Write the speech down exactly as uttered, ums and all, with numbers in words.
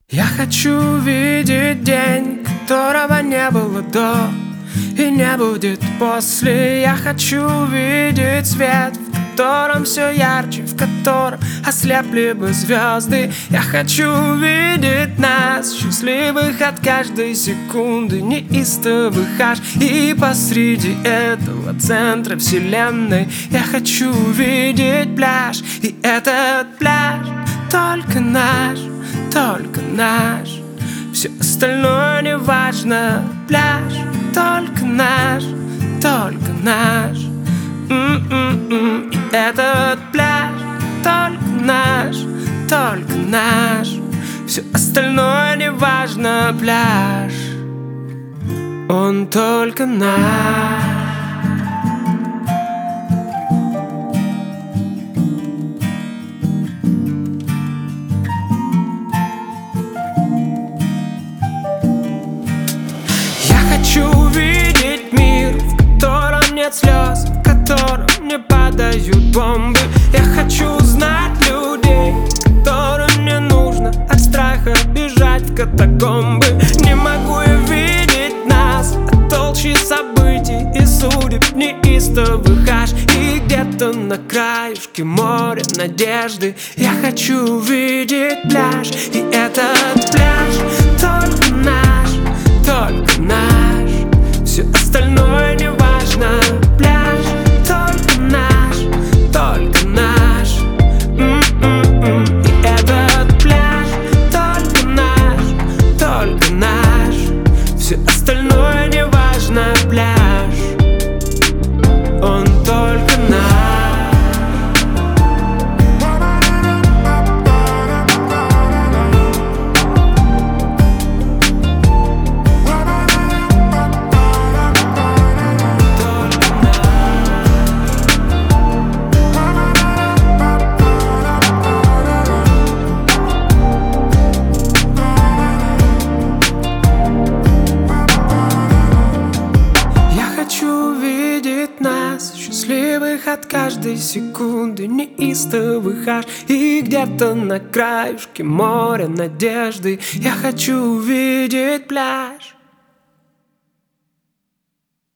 Я хочу видеть день, которого не было до и не будет после. Я хочу видеть свет, в котором все ярче, в котором ослепли бы звезды. Я хочу видеть нас, счастливых от каждой секунды, неистовых аж. И посреди этого центра вселенной я хочу видеть пляж. И этот пляж только наш, только наш. Все остальное не важно. Пляж только наш, только наш. М-м-м. И этот пляж только наш, только наш. Все остальное не важно. Пляж, он только наш. Хочу видеть мир, в котором нет слез, в котором не падают бомбы. Я хочу знать людей, которым не нужно от страха бежать в катакомбы. Не могу я видеть нас от толщи событий и судеб неистовых аж. И где-то на краюшке моря надежды я хочу видеть пляж. И этот пляж только наш, только наш. Все остальное не важно. Пляж только наш, только наш. М-м-м. И этот пляж только наш, только наш. Все остальное не важно. Пляж, он только наш. Счастливых от каждой секунды, неистовых аж. И где-то на краюшке моря надежды я хочу увидеть пляж.